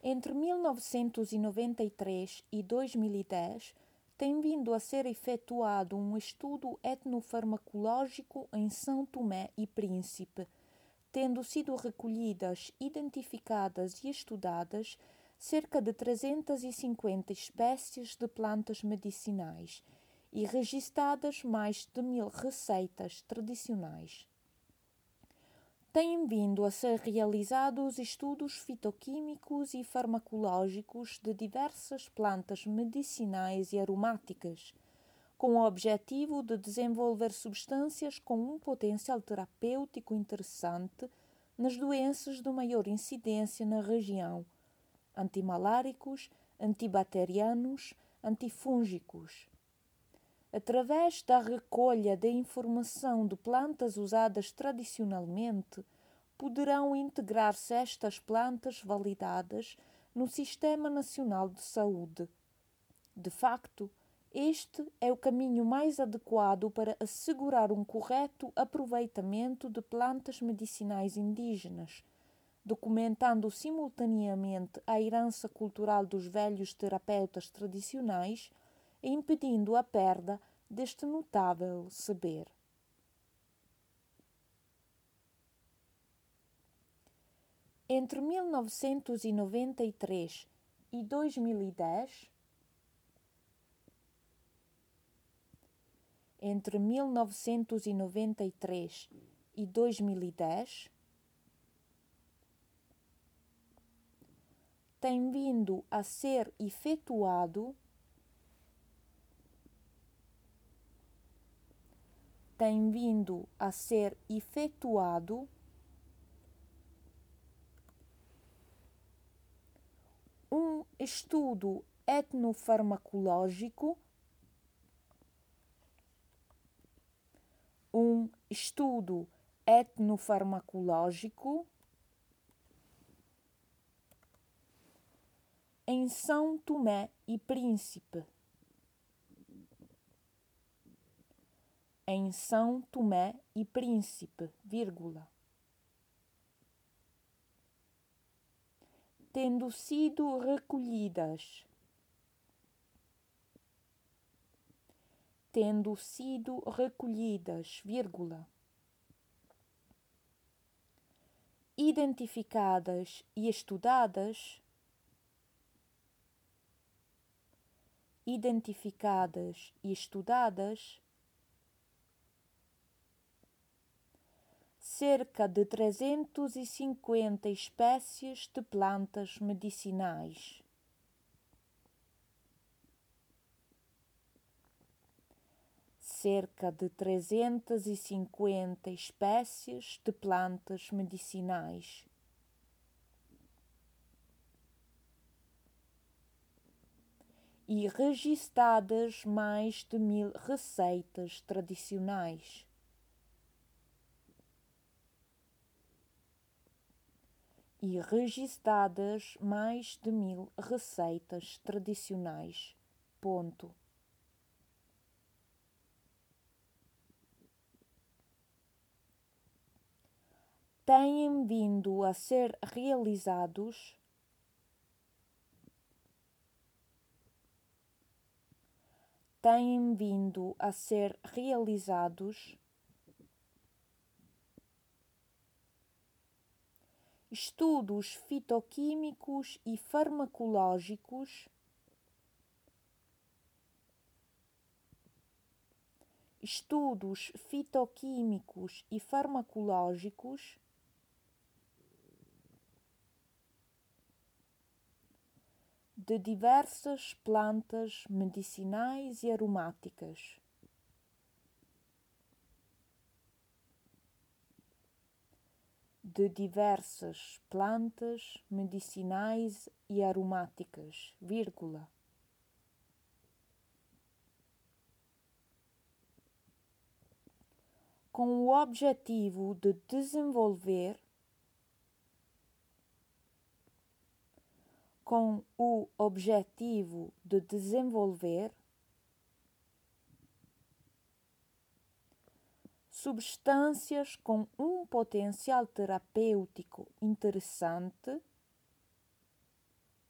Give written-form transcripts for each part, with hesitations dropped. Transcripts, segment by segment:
Entre 1993 e 2010, tem vindo a ser efetuado um estudo etnofarmacológico em São Tomé e Príncipe, tendo sido recolhidas, identificadas e estudadas cerca de 350 espécies de plantas medicinais e registadas mais de 1000 receitas tradicionais. Têm vindo a ser realizados estudos fitoquímicos e farmacológicos de diversas plantas medicinais e aromáticas, com o objetivo de desenvolver substâncias com um potencial terapêutico interessante nas doenças de maior incidência na região, antimaláricos, antibacterianos, antifúngicos. Através da recolha de informação de plantas usadas tradicionalmente, poderão integrar-se estas plantas validadas no Sistema Nacional de Saúde. De facto, este é o caminho mais adequado para assegurar um correto aproveitamento de plantas medicinais indígenas, documentando simultaneamente a herança cultural dos velhos terapeutas tradicionais e impedindo a perda deste notável saber. Entre 1993 e 2010, tem vindo a ser efetuado um estudo etnofarmacológico em São Tomé e Príncipe. Tendo sido recolhidas identificadas e estudadas cerca de 350 espécies de plantas medicinais. E registadas mais de 1000 receitas tradicionais. Ponto. Têm vindo a ser realizados estudos fitoquímicos e farmacológicos de diversas plantas medicinais e aromáticas. Com o objetivo de desenvolver substâncias com um potencial terapêutico interessante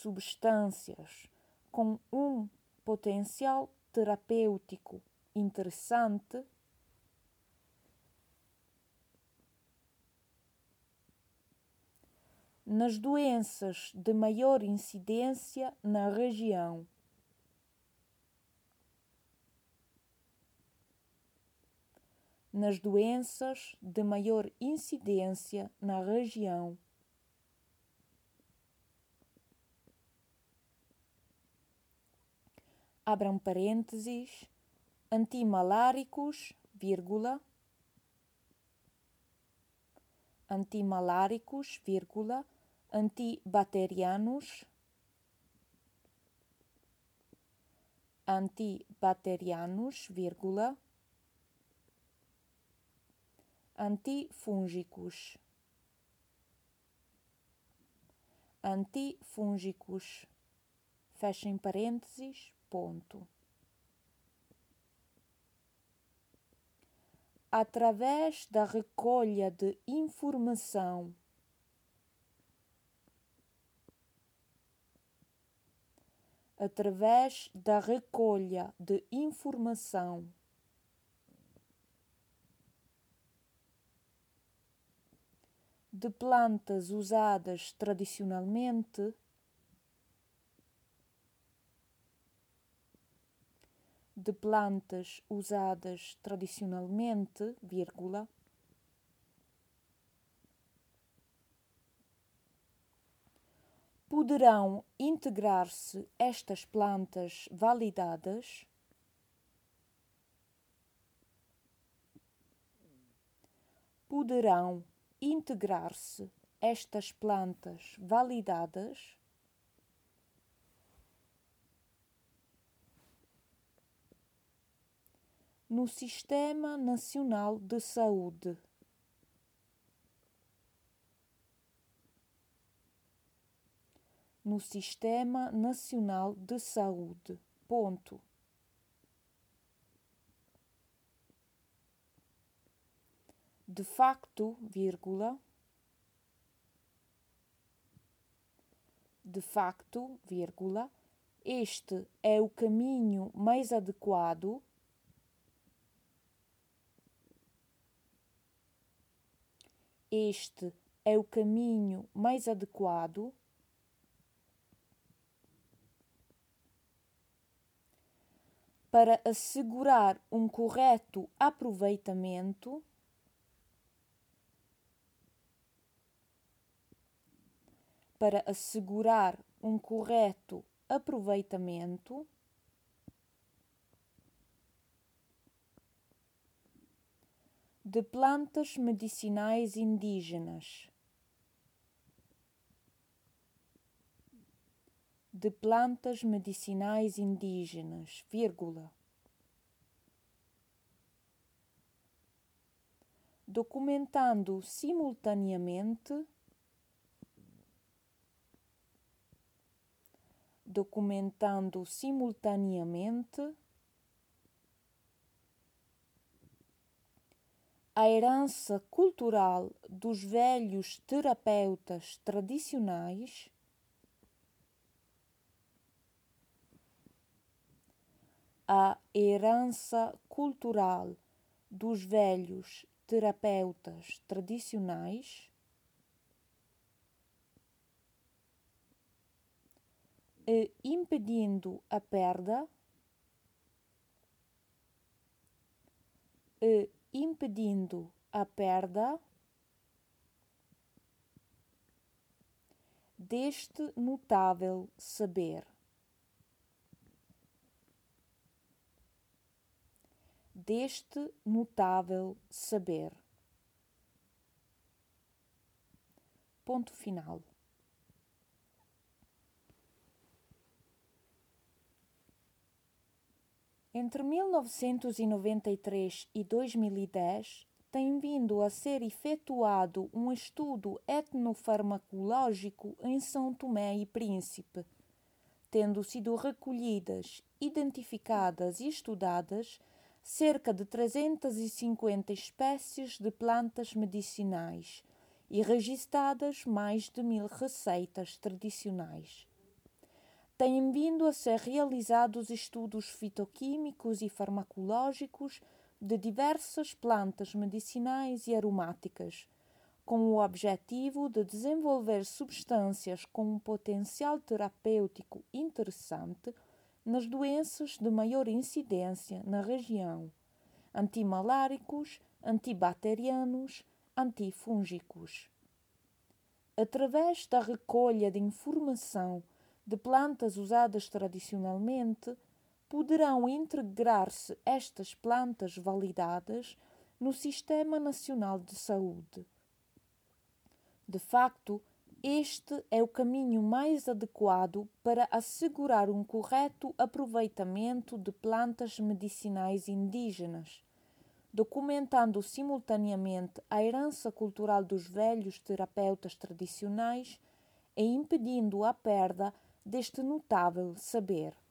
substâncias com um potencial terapêutico interessante, nas doenças de maior incidência na região. Nas doenças de maior incidência na região. Abram parênteses, antimaláricos, vírgula, antimaláricos, vírgula, antibacterianos, vírgula, antifúngicos, fechem parênteses, ponto. Através da recolha de informação de plantas usadas tradicionalmente, vírgula, poderão integrar-se estas plantas validadas no Sistema Nacional de Saúde. Ponto. De facto, este é o caminho mais adequado para assegurar um correto aproveitamento de plantas medicinais indígenas. Vírgula. Documentando simultaneamente a herança cultural dos velhos terapeutas tradicionais, e impedindo a perda deste notável saber. Ponto final. Entre 1993 e 2010, tem vindo a ser efetuado um estudo etnofarmacológico em São Tomé e Príncipe, tendo sido recolhidas, identificadas e estudadas cerca de 350 espécies de plantas medicinais e registadas mais de 1000 receitas tradicionais. têm vindo a ser realizados estudos fitoquímicos e farmacológicos de diversas plantas medicinais e aromáticas, com o objetivo de desenvolver substâncias com um potencial terapêutico interessante nas doenças de maior incidência na região: antimaláricos, antibacterianos, antifúngicos. Através da recolha de informação de plantas usadas tradicionalmente, poderão integrar-se estas plantas validadas no Sistema Nacional de Saúde. De facto, este é o caminho mais adequado para assegurar um correto aproveitamento de plantas medicinais indígenas, documentando simultaneamente a herança cultural dos velhos terapeutas tradicionais e impedindo a perda deste notável saber.